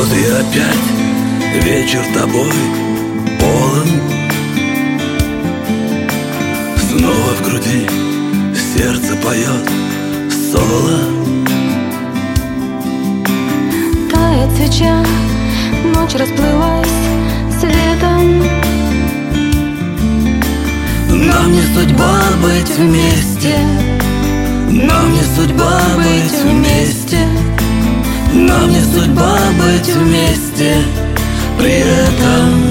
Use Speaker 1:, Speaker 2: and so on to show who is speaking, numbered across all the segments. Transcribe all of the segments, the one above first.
Speaker 1: Вот и опять вечер тобой полон. Снова в груди сердце поет соло.
Speaker 2: Тает свеча, ночь расплылась светом.
Speaker 1: Нам не судьба быть вместе, нам не судьба быть вместе, нам не судьба быть вместе. При этом,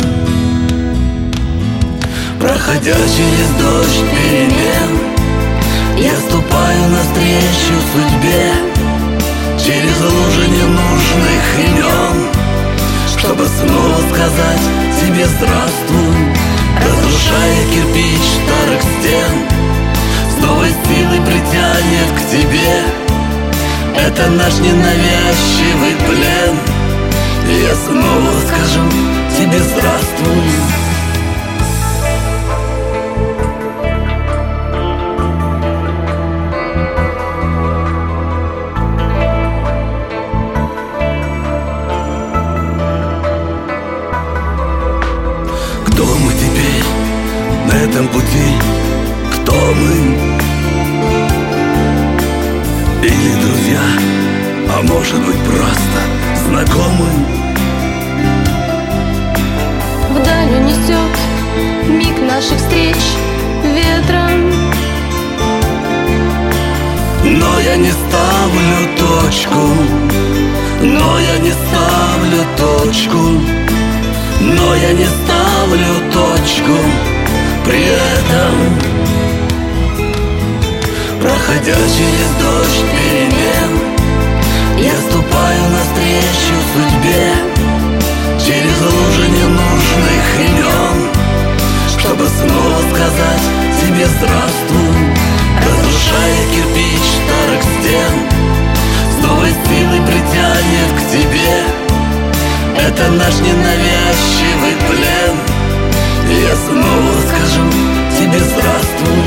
Speaker 1: проходя через дождь перемен, я ступаю навстречу судьбе, через лужи ненужных имен, чтобы снова сказать тебе здравствуй, разрушая кирпич старых стен, с новой силой притянет к тебе. Это наш ненавязчивый плен, и я снова скажу тебе здравствуй. Кто мы теперь на этом пути? Кто мы? Или друзья, а может быть просто знакомы?
Speaker 2: Вдаль унесет миг наших встреч ветром.
Speaker 1: Но я не ставлю точку, но я не ставлю точку, но я не ставлю точку. При этом, проходя через дождь перемен, я ступаю навстречу судьбе, через лужи ненужных имен, чтобы снова сказать тебе здравствуй, разрушая кирпич старых стен, с новой силой притянет к тебе. Это наш ненавязчивый плен, и я снова скажу тебе здравствуй.